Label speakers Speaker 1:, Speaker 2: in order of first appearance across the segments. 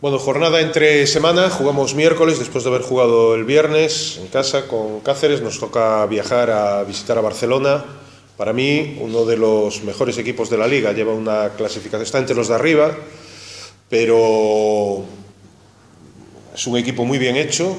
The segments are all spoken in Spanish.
Speaker 1: Bueno, jornada entre semana, jugamos miércoles después de haber jugado el viernes en casa con Cáceres. Nos toca viajar a visitar a Barcelona. Para mí, uno de los mejores equipos de la Liga, lleva una clasificación, está entre los de arriba, pero es un equipo muy bien hecho,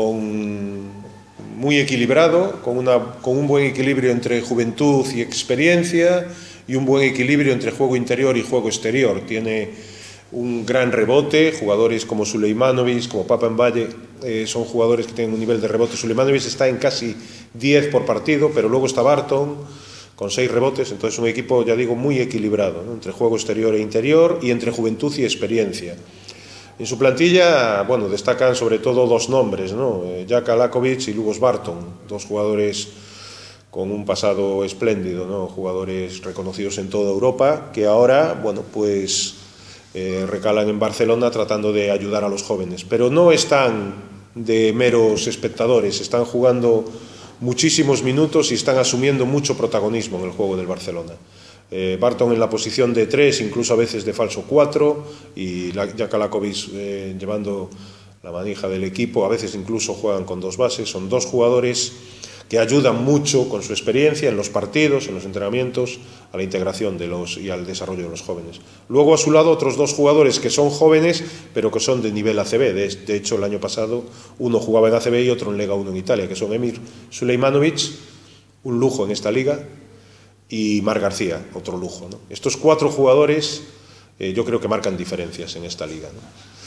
Speaker 1: muy equilibrado, con un buen equilibrio entre juventud y experiencia y un buen equilibrio entre juego interior y juego exterior. Tiene un gran rebote, jugadores como Suleimanovic, como Papenvalle, son jugadores que tienen un nivel de rebote. Suleimanovic está en casi 10 por partido, pero luego está Barton con 6 rebotes, entonces un equipo, ya digo, muy equilibrado, ¿no? Entre juego exterior e interior y entre juventud y experiencia. En su plantilla, bueno, destacan sobre todo dos nombres, ¿no? Jaka Lakovic y Lubos Barton, dos jugadores con un pasado espléndido, ¿no? Jugadores reconocidos en toda Europa, que ahora, bueno, pues recalan en Barcelona tratando de ayudar a los jóvenes, pero no están de meros espectadores, están jugando muchísimos minutos y están asumiendo mucho protagonismo en el juego del Barcelona. Barton en la posición de 3, incluso a veces de falso 4, y Jaka Lakovic llevando la manija del equipo, a veces incluso juegan con 2 bases. Son 2 jugadores que ayudan mucho con su experiencia en los partidos, en los entrenamientos, a la integración y al desarrollo de los jóvenes. Luego a su lado otros 2 jugadores que son jóvenes, pero que son de nivel ACB. De hecho, el año pasado uno jugaba en ACB y otro en Lega 1 en Italia, que son Emir Suleimanovic, un lujo en esta liga, y Marc García, otro lujo, ¿no? Estos 4 jugadores yo creo que marcan diferencias en esta liga, ¿no?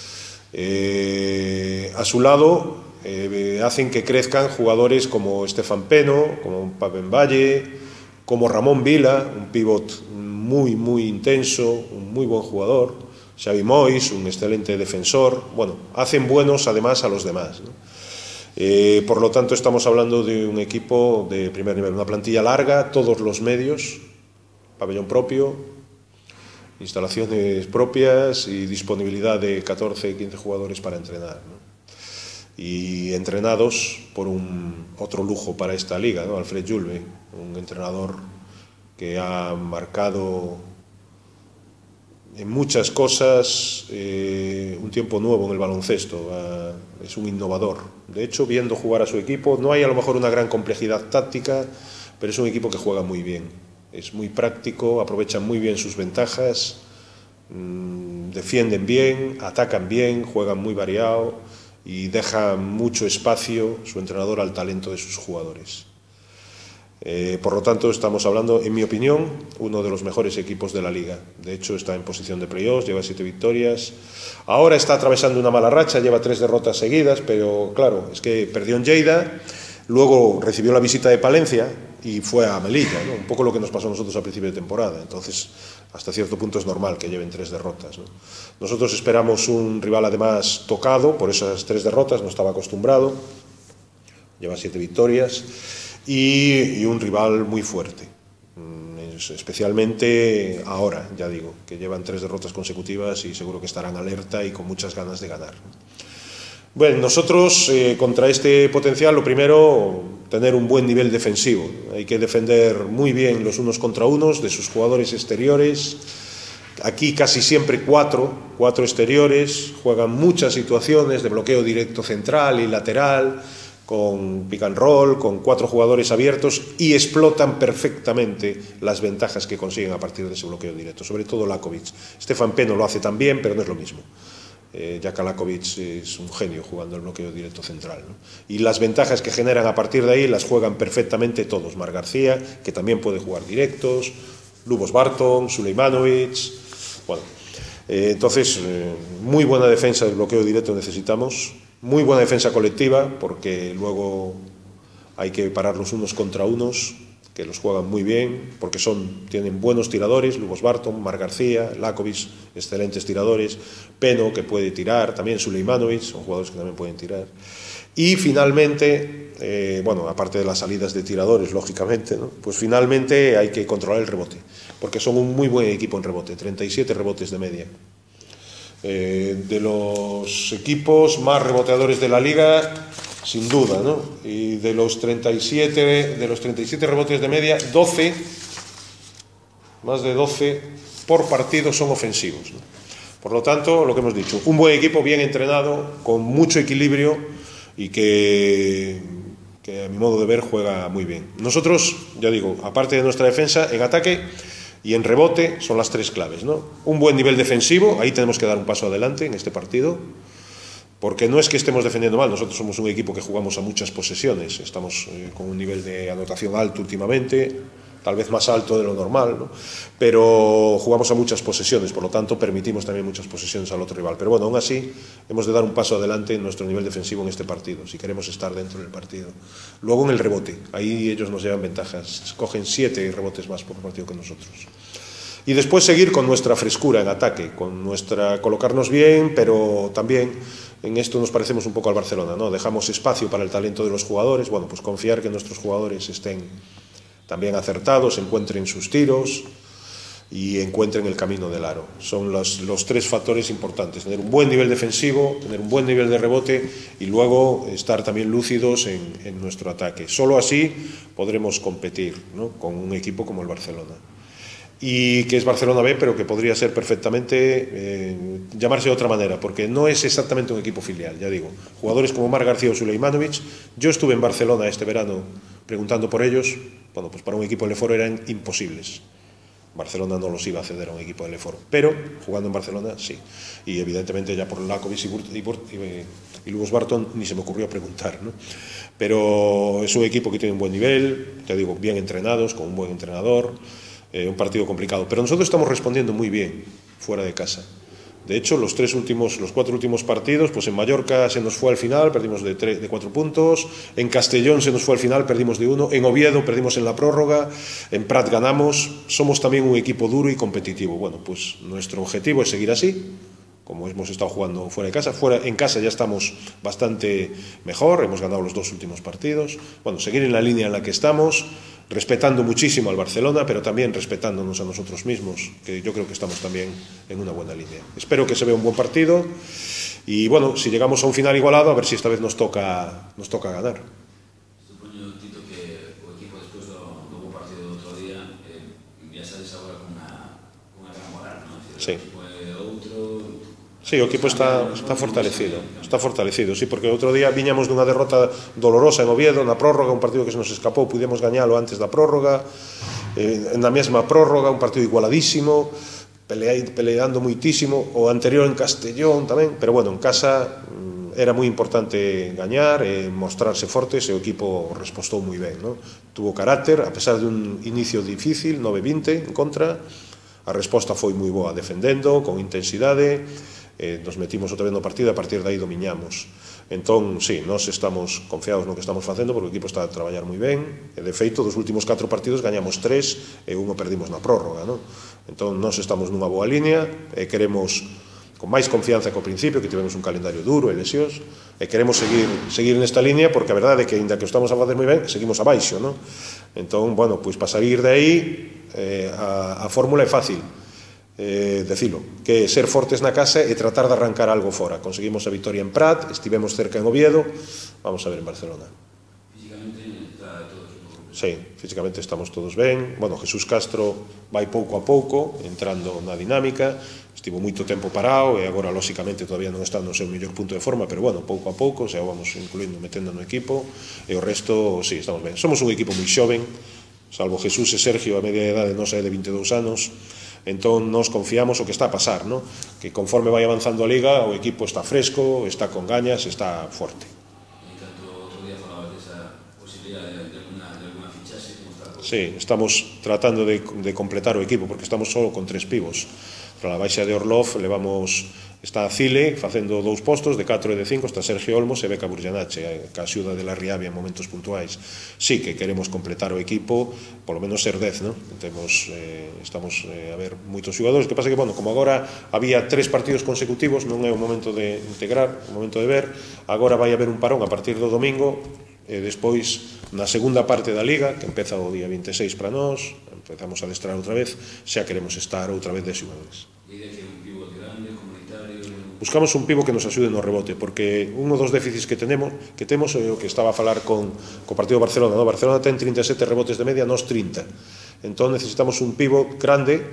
Speaker 1: A su lado hacen que crezcan jugadores como Stefan Peno, como Papenvalle, como Ramón Vila, un pívot muy intenso, un muy buen jugador, Xavi Mois, un excelente defensor. Bueno, hacen buenos además a los demás, ¿no? Por lo tanto, estamos hablando de un equipo de primer nivel, una plantilla larga, todos los medios, pabellón propio, instalaciones propias y disponibilidad de 14, 15 jugadores para entrenar, ¿no? Y entrenados por otro lujo para esta liga, ¿no? Alfred Julve, un entrenador que ha marcado en muchas cosas un tiempo nuevo en el baloncesto. Es un innovador. De hecho, viendo jugar a su equipo, no hay a lo mejor una gran complejidad táctica, pero es un equipo que juega muy bien. Es muy práctico, aprovechan muy bien sus ventajas, defienden bien, atacan bien, juegan muy variado y deja mucho espacio su entrenador al talento de sus jugadores. Por lo tanto, estamos hablando, en mi opinión, uno de los mejores equipos de la liga. De hecho, está en posición de playoffs, lleva 7 victorias. Ahora está atravesando una mala racha, lleva 3 derrotas seguidas, pero claro, es que perdió en Lleida, luego recibió la visita de Palencia y fue a Melilla, ¿no? Un poco lo que nos pasó a nosotros al principio de temporada. Entonces, hasta cierto punto es normal que lleven 3 derrotas, ¿no? Nosotros esperamos un rival además tocado por esas 3 derrotas, no estaba acostumbrado, lleva 7 victorias. Y un rival muy fuerte, especialmente ahora, ya digo, que llevan 3 derrotas consecutivas y seguro que estarán alerta y con muchas ganas de ganar. Bueno, nosotros contra este potencial, lo primero, tener un buen nivel defensivo. Hay que defender muy bien los unos contra unos de sus jugadores exteriores. Aquí casi siempre 4 exteriores, juegan muchas situaciones de bloqueo directo central y lateral, con pick and roll, con 4 jugadores abiertos, y explotan perfectamente las ventajas que consiguen a partir de ese bloqueo directo, sobre todo Lakovic. Stefan Peno lo hace también, pero no es lo mismo. Jaka Lakovic es un genio jugando el bloqueo directo central, ¿no? Y las ventajas que generan a partir de ahí las juegan perfectamente todos. Marc García, que también puede jugar directos, Lubos Barton, Suleimanovic. Bueno, entonces, muy buena defensa del bloqueo directo necesitamos. Muy buena defensa colectiva, porque luego hay que parar los unos contra unos, que los juegan muy bien, porque tienen buenos tiradores, Lubos Barton, Marc García, Lakovic, excelentes tiradores, Peno, que puede tirar, también Suleimanovic, son jugadores que también pueden tirar. Y finalmente, bueno, aparte de las salidas de tiradores, lógicamente, ¿no? Pues finalmente hay que controlar el rebote, porque son un muy buen equipo en rebote, 37 rebotes de media. De los equipos más reboteadores de la liga, sin duda, ¿no? Y de los 37 rebotes de media, 12, más de 12 por partido son ofensivos, ¿no? Por lo tanto, lo que hemos dicho, un buen equipo bien entrenado, con mucho equilibrio y que a mi modo de ver juega muy bien. Nosotros, ya digo, aparte de nuestra defensa, en ataque y en rebote son las tres claves, ¿no? Un buen nivel defensivo, ahí tenemos que dar un paso adelante en este partido, porque no es que estemos defendiendo mal, nosotros somos un equipo que jugamos a muchas posesiones, estamos con un nivel de anotación alto últimamente, tal vez más alto de lo normal, ¿no? Pero jugamos a muchas posesiones, por lo tanto permitimos también muchas posesiones al otro rival. Pero bueno, aún así hemos de dar un paso adelante en nuestro nivel defensivo en este partido, si queremos estar dentro del partido. Luego en el rebote, ahí ellos nos llevan ventajas, cogen 7 rebotes más por partido que nosotros. Y después seguir con nuestra frescura en ataque, con nuestra colocarnos bien, pero también en esto nos parecemos un poco al Barcelona, ¿no? Dejamos espacio para el talento de los jugadores, bueno, pues confiar que nuestros jugadores estén también acertados, encuentren sus tiros y encuentren el camino del aro. Son los 3 factores importantes, tener un buen nivel defensivo, tener un buen nivel de rebote y luego estar también lúcidos en nuestro ataque. Solo así podremos competir, ¿no?, con un equipo como el Barcelona. Y que es Barcelona B, pero que podría ser perfectamente llamarse de otra manera, porque no es exactamente un equipo filial, ya digo. Jugadores como Marc García o Suleimanovic, yo estuve en Barcelona este verano preguntando por ellos, bueno, pues para un equipo de Leforo eran imposibles. Barcelona no los iba a ceder a un equipo de Leforo, pero jugando en Barcelona sí. Y evidentemente ya por Lakovic y Lugos Barton ni se me ocurrió preguntar, ¿no? Pero es un equipo que tiene un buen nivel, te digo, bien entrenados, con un buen entrenador. Un partido complicado, pero nosotros estamos respondiendo muy bien fuera de casa. De hecho, los 4 últimos partidos, pues en Mallorca se nos fue al final, perdimos de 4 puntos, en Castellón se nos fue al final, perdimos de 1, en Oviedo perdimos en la prórroga, en Prat ganamos. Somos también un equipo duro y competitivo. Bueno, pues nuestro objetivo es seguir así, como hemos estado jugando fuera de casa. En casa ya estamos bastante mejor, hemos ganado los 2 últimos partidos. Bueno, seguir en la línea en la que estamos, respetando muchísimo al Barcelona, pero también respetándonos a nosotros mismos, que yo creo que estamos también en una buena línea. Espero que se vea un buen partido y, bueno, si llegamos a un final igualado, a ver si esta vez nos toca ganar.
Speaker 2: Supoño, Tito, que o equipo despois do bo partido do outro día viaxades agora cunha gran moral, non?
Speaker 1: Sí.
Speaker 2: O equipo é outro...
Speaker 1: Sí, o equipo está fortalecido, sí, porque outro día viñamos dunha derrota dolorosa en Oviedo, na prórroga, un partido que se nos escapou, pudemos gañalo antes da prórroga, na mesma prórroga, un partido igualadísimo, peleando muitísimo, o anterior en Castellón tamén, pero bueno, en casa era moi importante gañar, mostrarse fortes, e o equipo respostou moi ben, ¿no? Tuvo carácter, a pesar de un inicio difícil, 9-20 en contra, a resposta foi moi boa, defendendo, con intensidade, nos metimos outra vez no partido e a partir de aí domiñamos. Entón, sí, nós estamos confiados no que estamos facendo porque o equipo está a traballar moi ben e, de feito, dos últimos 4 partidos gañamos 3 e 1 perdimos na prórroga, non? Entón, nós estamos nunha boa línea e queremos, con máis confianza que ao principio, que tivemos un calendario duro e lesións, e queremos seguir nesta línea porque a verdade é que, ainda que o estamos a facer moi ben, seguimos abaixo, non? Entón, bueno, pois para salir de aí a fórmula é fácil, decilo, que ser fortes na casa e tratar de arrancar algo fora. Conseguimos a vitoria en Prat, estivemos cerca en Oviedo, vamos a ver en Barcelona.
Speaker 2: Físicamente está todo o equipo completo.
Speaker 1: Sí, físicamente estamos todos ben. Bueno, Jesús Castro vai pouco a pouco entrando na dinámica, estivo moito tempo parado e agora lóxicamente todavía non está no seu mellor punto de forma, pero bueno, pouco a pouco, xa vamos incluindo, metendo no equipo, e o resto, sí, estamos ben. Somos un equipo moi xoven, salvo Jesús e Sergio, a media edade nosa é de 22 anos, entón nos confiamos o que está a pasar, ¿no? Que conforme vai avanzando a Liga o equipo está fresco, está con gañas, está forte.
Speaker 2: E tanto outro día falabas desa posibilidade de alguna fichaxe, como está?
Speaker 1: Sí, estamos tratando de completar o equipo porque estamos só con 3 pivos. Para a baixa de Orlov está Cile facendo 2 postos, de 4 e de 5 está Sergio Olmos e Beca Burjanache, ca axuda de la Riavia en momentos puntuais. Sí que queremos completar o equipo, polo menos ser 10, ¿no? Estamos a ver moitos xogadores, que pasa que, bueno, como agora había 3 partidos consecutivos, non é o momento de integrar, o momento de ver, agora vai haber un parón a partir do domingo, e despois, na segunda parte da Liga, que empeza o día 26 para nós, empezamos a adestrar outra vez, xa queremos estar outra vez de xogadores.
Speaker 2: E de que un pivote grande, comunitario...
Speaker 1: Buscamos un pivo que nos axude no rebote, porque un dos déficits que temos é o que estaba a falar co partido de Barcelona, no? Barcelona ten 37 rebotes de media, nós 30. Entón necesitamos un pivo grande,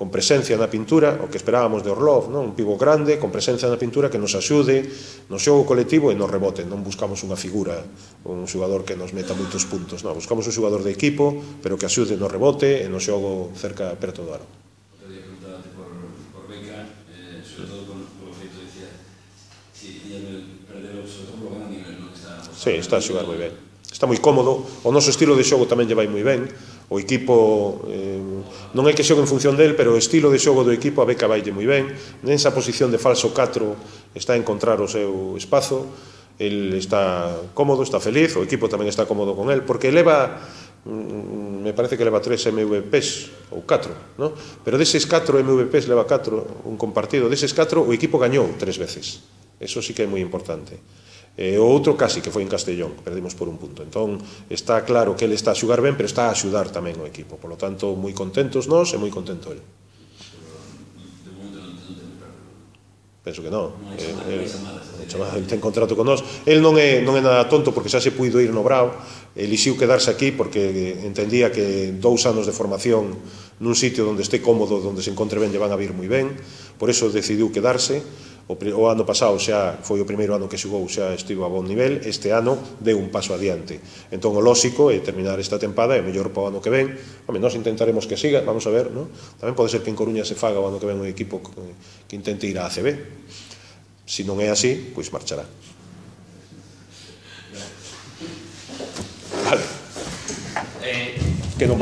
Speaker 1: con presencia na pintura, o que esperábamos de Orlov, non? Un pivot grande, con presencia na pintura que nos axude no xogo colectivo e no rebote. Non buscamos unha figura, un xogador que nos meta moitos puntos, non, buscamos un xogador de equipo, pero que axude no rebote e no xogo cerca, perto do aro.
Speaker 2: Quería preguntarte por Beca, sobre todo polo feito de dicir, si ia perder sobre todo polo gran nivel, non?
Speaker 1: Sí, está a xogar moi ben. Está moi cómodo, o noso estilo de xogo tamén lle vai moi ben, o equipo non é que xogue en función del, pero o estilo de xogo do equipo a Beca vaille moi ben, nesa posición de falso 4 está a encontrar o seu espazo, el está cómodo, está feliz, o equipo tamén está cómodo con el, porque leva, me parece que leva 3 MVPs, ou 4, ¿no? Pero deses 4 MVPs leva 4, un compartido, deses 4 o equipo gañou 3 veces, eso sí que é moi importante. O outro casi, que foi en Castellón, perdimos por un punto. Entón, está claro que ele está a xugar ben, pero está a axudar tamén o equipo. Por lo tanto, moi contentos nós e moi contento ele.
Speaker 2: De momento non ten perro.
Speaker 1: Penso que non. Ele ten contrato con nós. El non é nada tonto, porque xa se puido ir no Brao. Elixiu quedarse aquí porque entendía que 2 anos de formación nun sitio onde este cómodo, onde se encontre ben, lle van a vir moi ben. Por eso decidiu quedarse. O ano pasado xa foi o primeiro ano que xugou, xa estivo a bon nivel, este ano deu un paso adiante. Entón o lóxico é terminar esta tempada e mellor para o ano que ven. Home, nós intentaremos que siga, vamos a ver, non? Tamén pode ser que en Coruña se faga o ano que ven un equipo que intente ir á ACB. Se non é así, pois marchará.